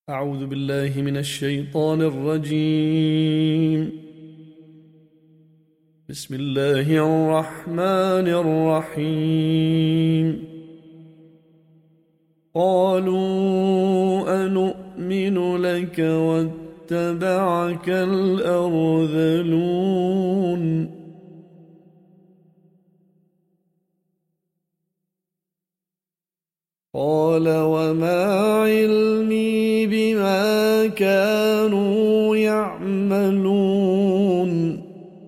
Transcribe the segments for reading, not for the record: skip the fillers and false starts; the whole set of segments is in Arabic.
أعوذ بالله من الشيطان الرجيم. بسم الله الرحمن الرحيم. قالوا أنؤمن لك واتبعك الأرذلون قال وما علمي بما كانوا يعملون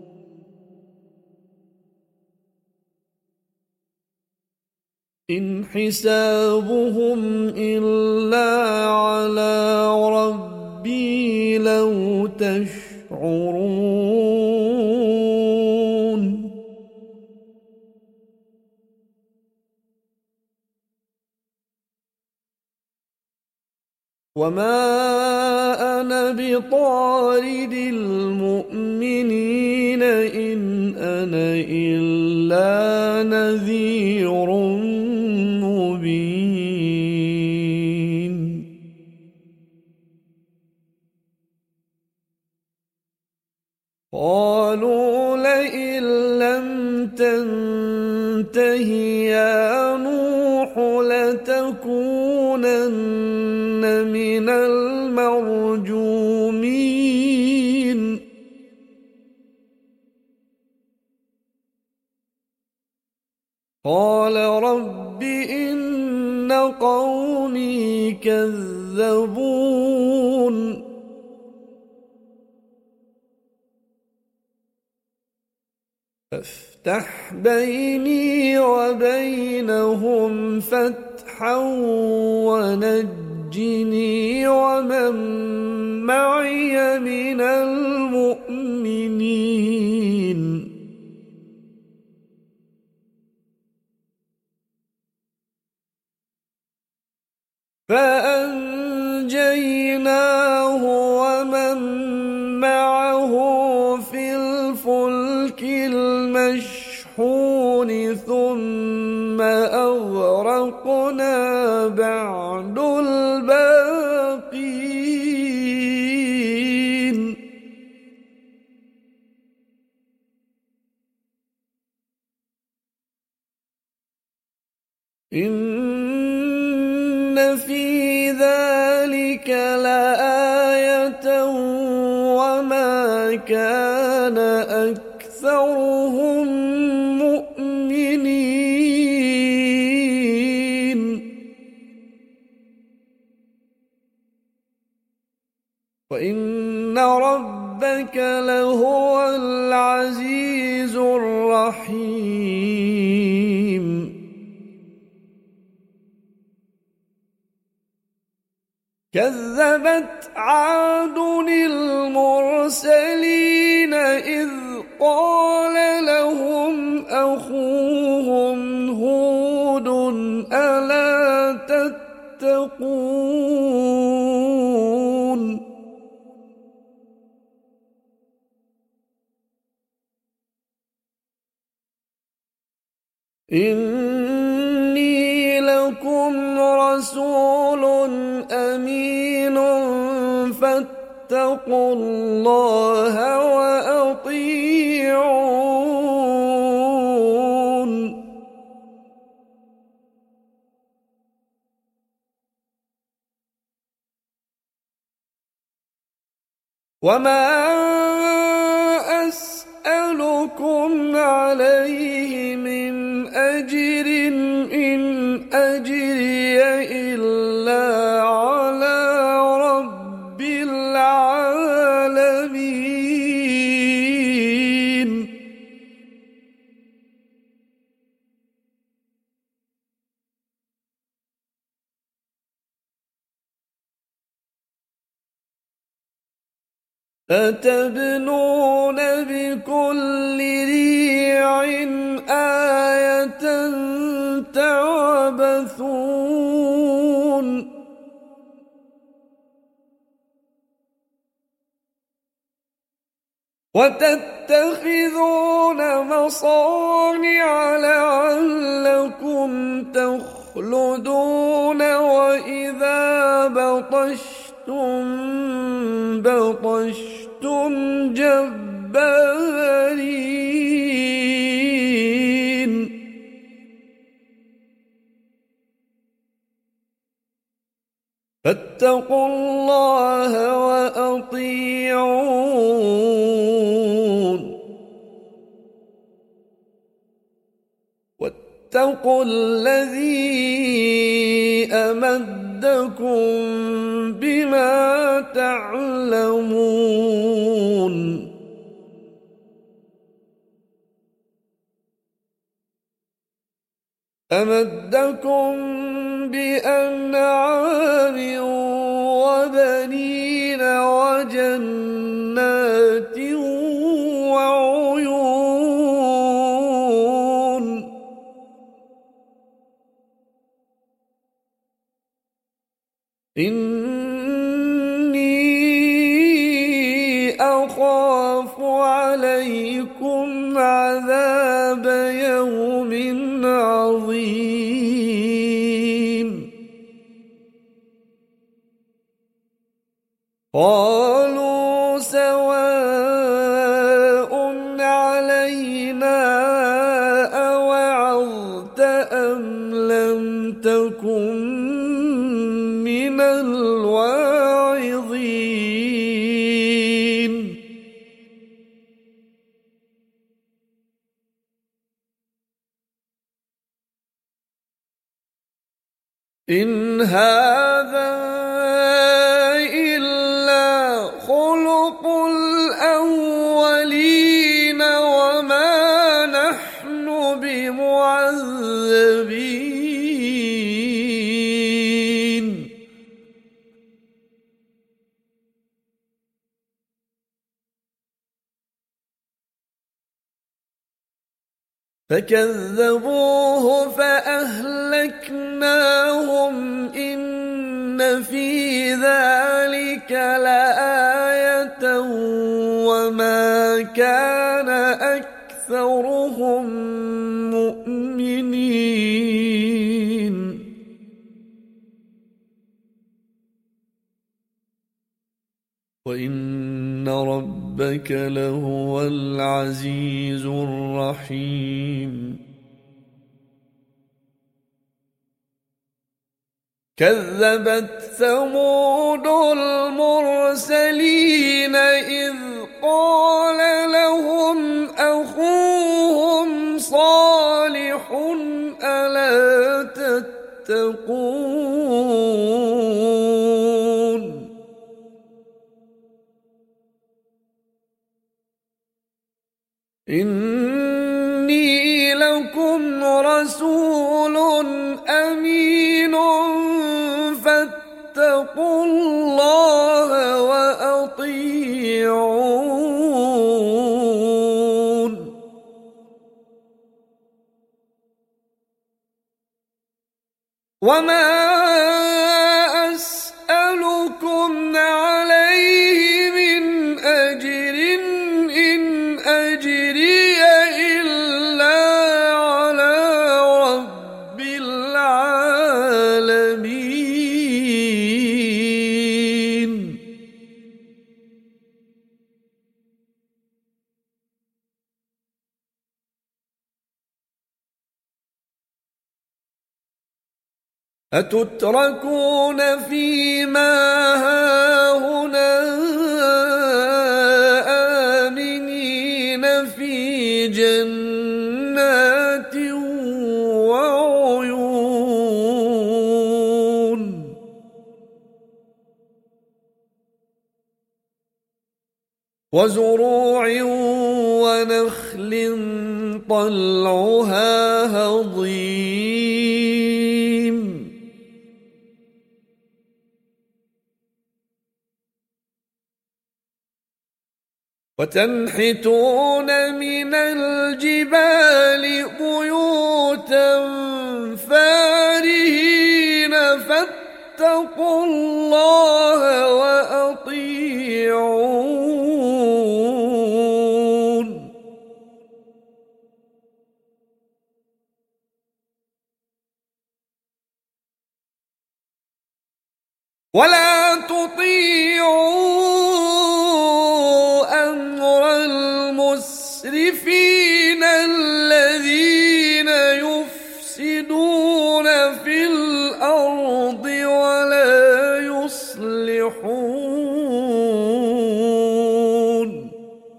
إن حسابهم إلا على ربي لو تشعرون وما أنا بطارد المؤمنين إن أنا إلا نذير مبين قالوا لئن لم تنته يا نوح لتكونن من المرجومين قال رب إن قومي كذبون فافتح بيني وبينهم فتحا ونجني ومن معي من المؤمنين فأنجيناه ومن معه في الفلك المشحون ثم أغرقنا بعد الباقين إن في ذلك لآية وما كان أكثرهم مؤمنين وإن ربك لهو العزيز الرحيم كذبت عاد المرسلين إذ قال لهم أخوهم هود ألا تتقون إني لكم رسول أمين فاتقوا الله وأطيعون وما أسألكم عليه من أجر إن أجري إلا على رب العالمين أتبنون بكل ريع آية تعبثون وتتخذون مصانع لعلكم تخلدون وإذا بطشتم بطشتم جبارين فاتقوا الله وأطيعون واتقوا الذي أمدكم بما تعلمون أمدكم بأنعام وبنين وجنات وعيون إني أخاف عليكم عذاب يوم عظيم قالوا سواء علينا أوعظت أم لم تكن من الواعظين إن هذا إلا خلق الأولين وما نحن بمعذبين فكذبوه فأهلكناهم إن في ذلك لآية وما كان أكثرهم مؤمنين وإن ربك لهو العزيز الرحيم كذبت ثمود المرسلين إذ قال لهم أخوهم صالح ألا تتقون إني لكم رسول أمين فاتقوا الله وأطيعون وما أسألكم عليه من أجر إن أجري إلا على رب العالمين أتتركون فيما هاهنا آمنين في جنات وعيون وزروع ونخل طلعها هضيم وتنحتون من الجبال بيوتا فارهين فاتقوا الله وأطيعون ولا تطيعوا أمر المسرفين الذين يفسدون في الأرض ولا يصلحون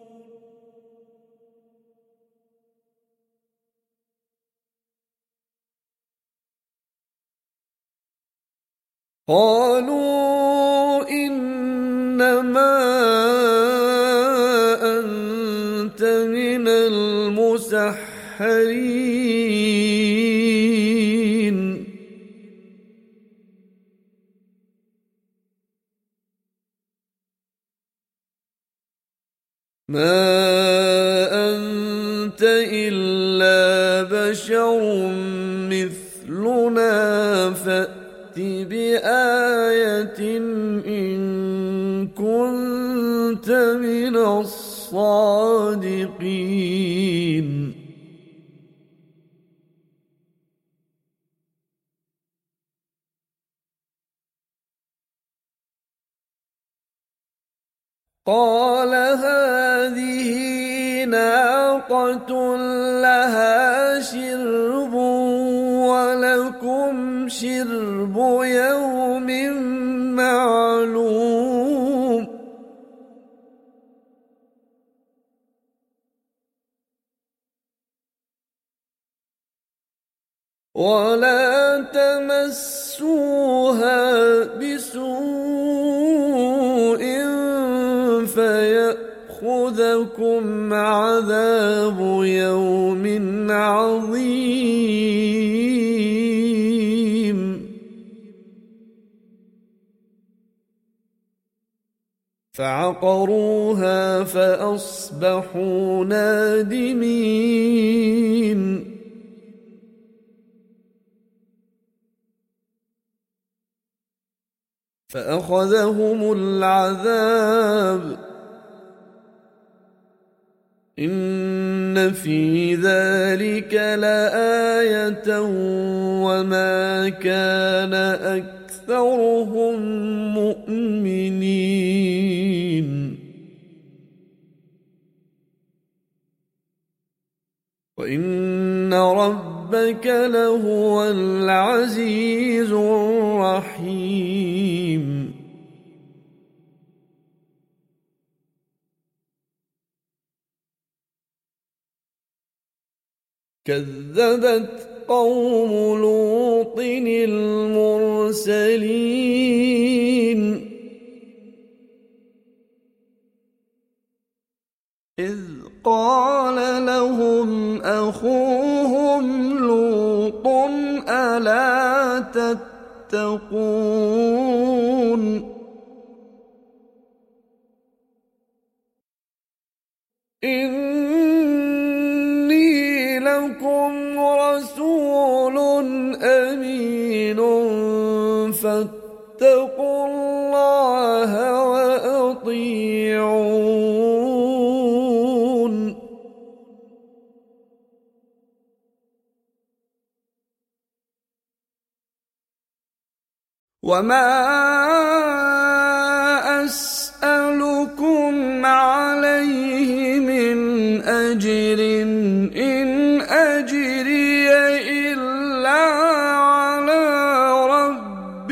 قالوا إنما أنت من المسحرين ما أنت إلا بشر مثلنا فأت بآية إن كنت من الصادقين قال هذه ناقة لها شرب ولكم شرب يوم معلوم ولا تمسوها بسوء فيأخذكم عذاب يوم عظيم فعقروها فأصبحوا نادمين فأخذهم العذاب إن في ذلك لآية وما كان أكثرهم مؤمنين وإن ربك لهو العزيز الرحيم كذبت قوم لوط المرسلين إذ قال لهم أخوهم لوط ألا تتقون إني لكم رسول أمين فاتقوا الله وأطيعون وما أسألكم عليه من أجر إن أجري إلا على رب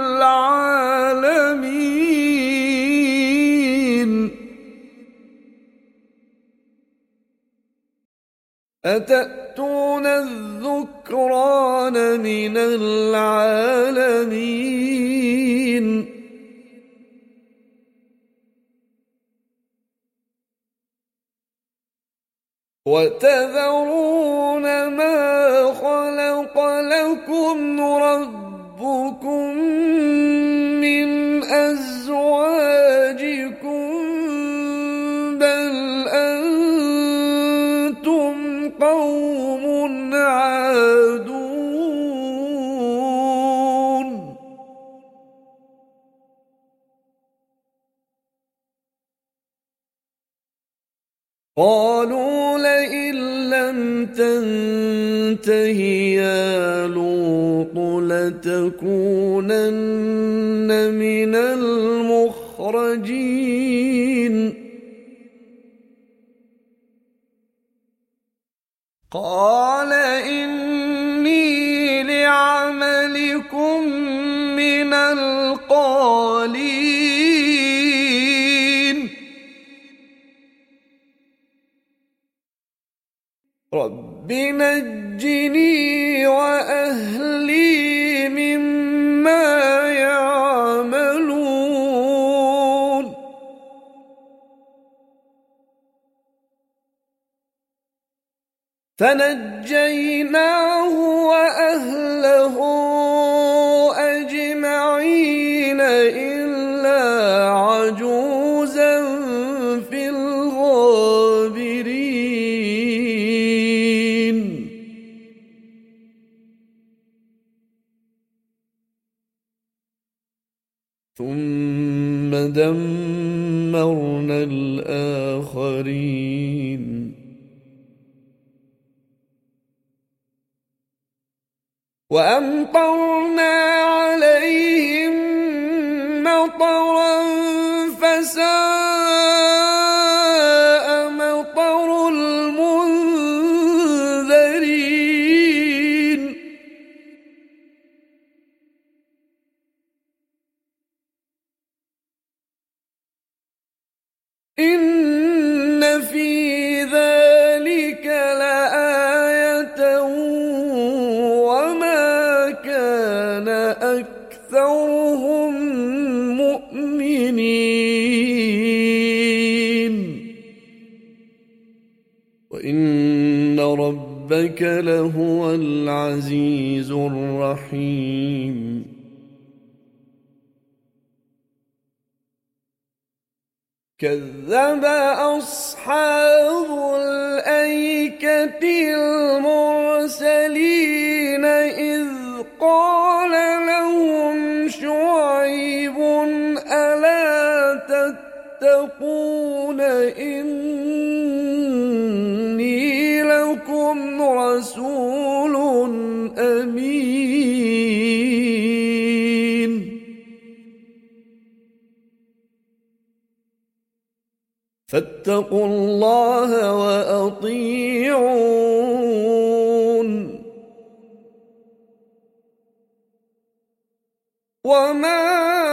العالمين أتأتون الذكران من العالمين وتذرون ما خلق لكم ربكم من أزواجكم بل أنتم قوم عادون قالوا لئن لم تنته يا لوط لتكونن من المخرجين قال إني لعملكم من القالين رب نجني وأهلي مما يعملون فنجيناه وأهله أجمعين إلا عجوزا في الغابرين ثم دمرنا الآخرين وأمطرنا عليهم مطرا فساء مطر المنذرين إن في ذلك لآية وما كان أكثرهم مؤمنين وإن ربك لهو العزيز الرحيم كذب أصحاب الأيكة المرسلين إذ قال لهم شعيب ألا تتقون إني لكم رسول أمين فاتقوا الله وأطيعون وما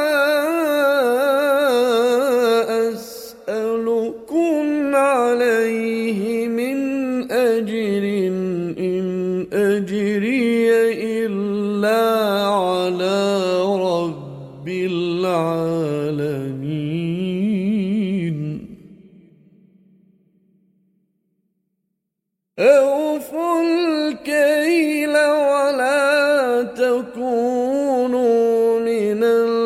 أسألكم عليه من أجر إن أجري إلا على رب العالمين أوفوا الكيل ولا تكونوا من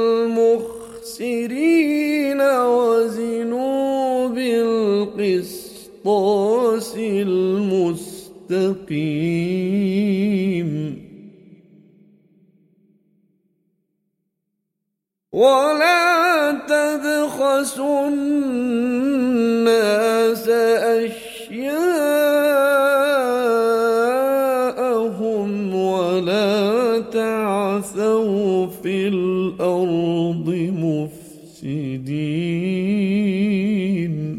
المخسرين وزنوا بالقسطاس المستقيم ولا تبخسوا الناس أشياءهم ولا تعثوا في الأرض مفسدين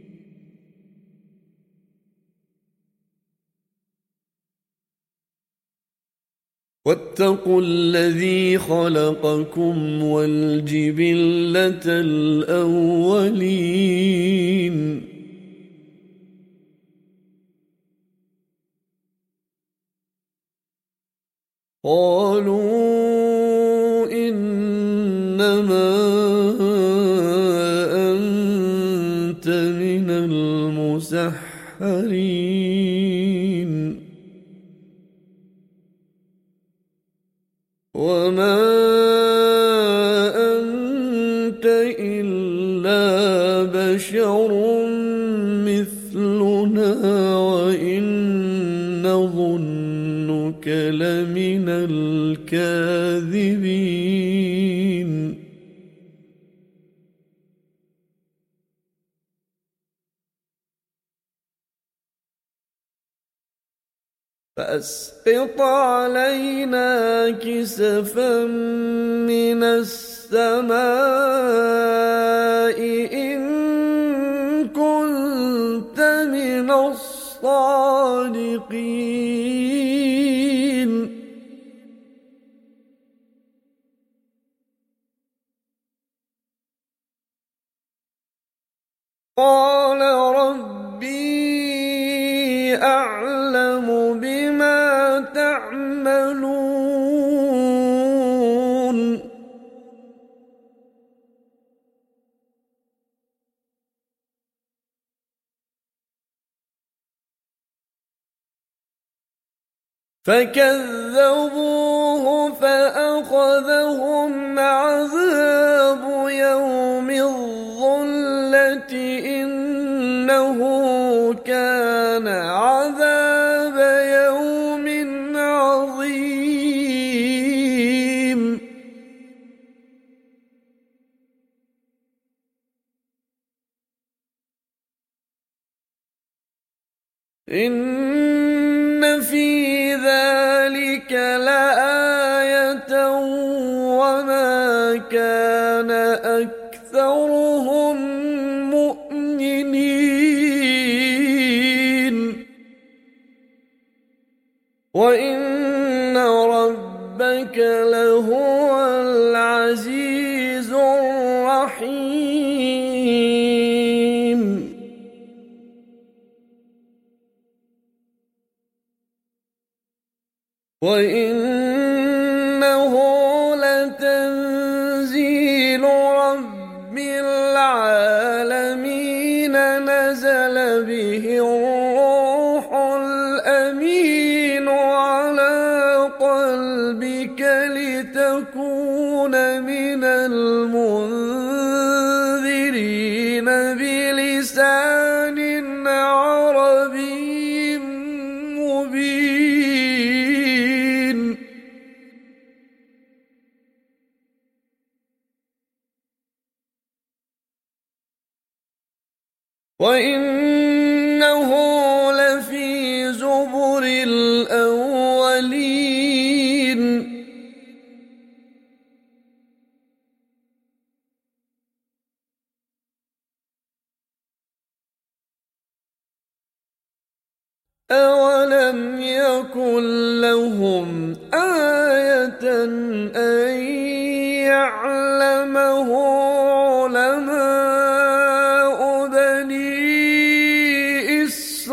واتقوا الذي خلقكم والجبلة الأولين قالوا إنما أنت من المسحرين وما أنت إلا بشر مثلنا وإن نظنك لمن الكاذبين فأسقط علينا كسفا من السماء إن كنت من الصادقين. قال ربي أعلم بما تعملون. فكذبوه فأخذهم عذاب يوم الظلة إنه كان عذاب يوم عظيم. إن في ذلك لآية وما كان أكثرهم مؤمنين وإن ربك لهو العزيز الرحيم. وإنه لتنزيل رب العالمين نزل به الروح الأمين على قلبك لتكون من المنذرين بلسان عربي مبين. وإنه لفي زبر الأولين. أولم يكن لهم آية أن يعلمه علماء بني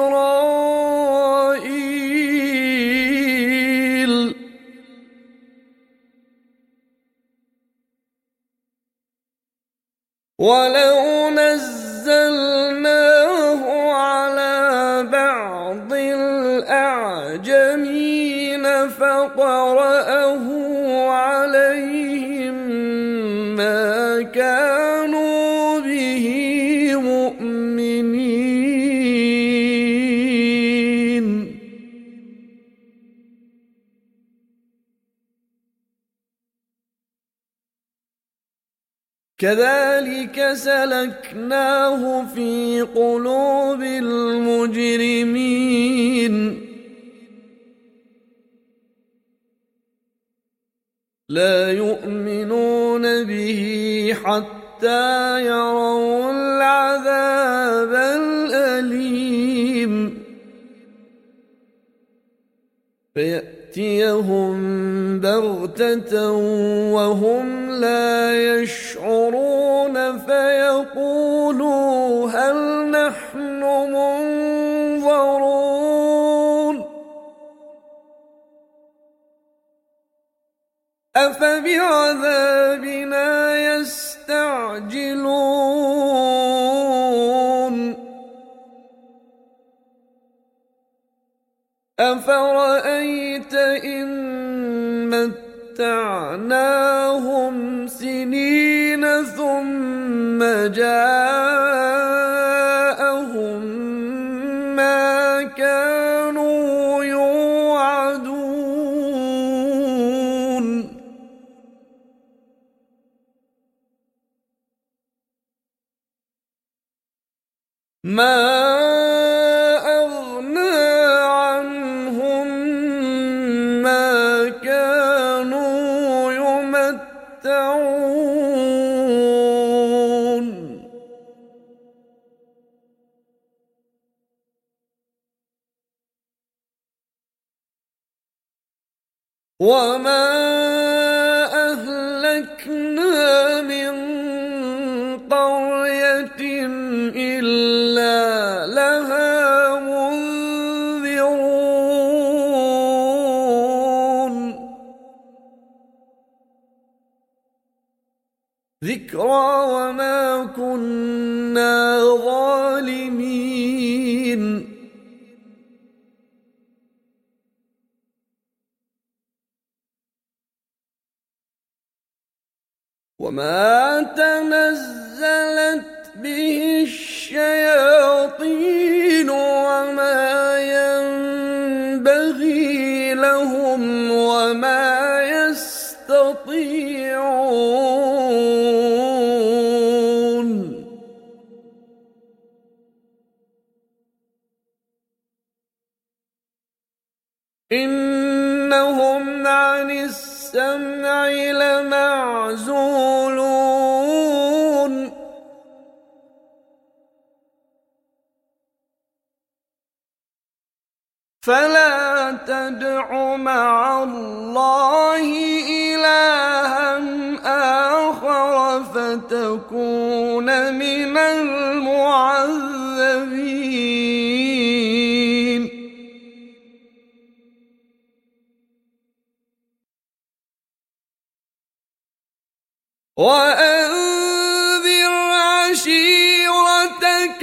إسرائيل. ولو نزلناه على بعض الأعجمين فقرأه عليهم ما كانوا به مؤمنين. كذلك سلكناه في قلوب المجرمين لا يؤمنون به حتى يروا العذاب الأليم فيأتيهم بغتة وهم لا يشعرون فيقولوا هل نحن منظرون أفبعذابنا يستعجلون أفرأيت إن متعناهم سنين ثم جاءهم ما كانوا يوعدون ما أغنى عنهم وما أهلكنا من قرية إلا لها منذرون ذكرى وما كنا ظالمين وما تنزلت به الشياطين وما ينبغي لهم وما يستطيعون إنهم عن السمع لمعزولون فلا تدع مع الله إلها آخر فتكون من المعذبين وأنذر عشيرتك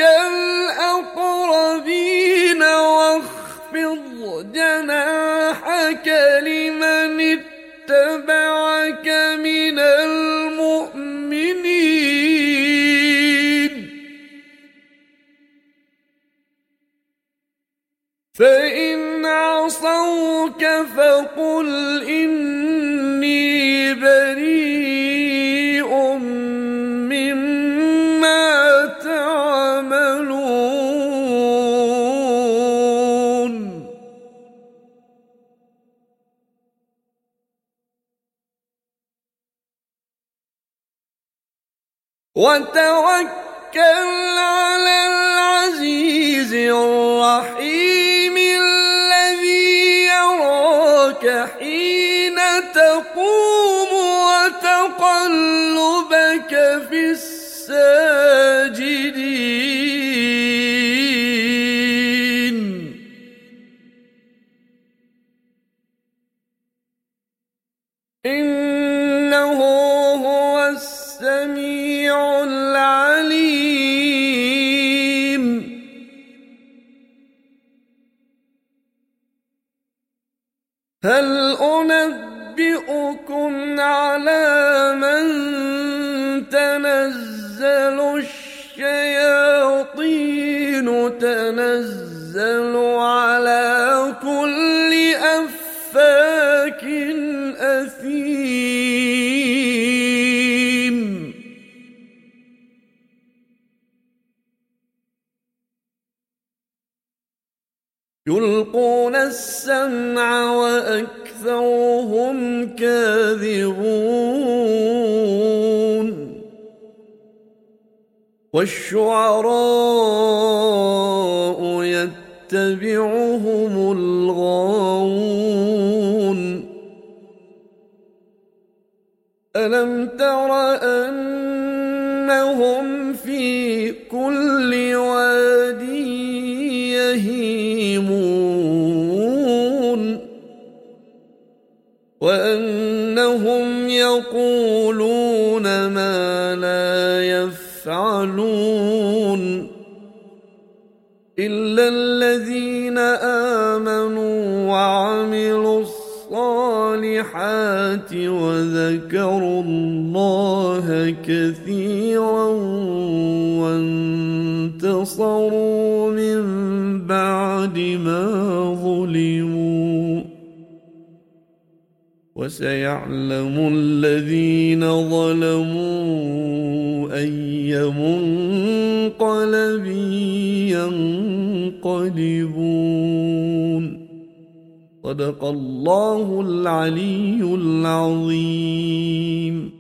الأقربين واخفض جناحك لمن اتبعك من المؤمنين فإن عصوك فقل إني بريء مما تعملون وتوكل على العزيز الرحيم الذي يراك حين تقوم وتقلبك في الساجدين إنه هو السميع العليم هل أنبئكم على من تنزل الشياطين تنزل على كل أفاك أثيم يلقون السمع وأكثرهم كاذبون والشعراء يتبعهم الغاوون ألم تر أنهم في كل واد يهيمون وأنهم يقولون ما لا يفعلون إلا الذين آمنوا وعملوا الصالحات وذكروا الله كثيرا وانتصروا من بعد ما ظلموا وسيعلم الذين ظلموا أي منقلب ينقلبون صدق الله العلي العظيم.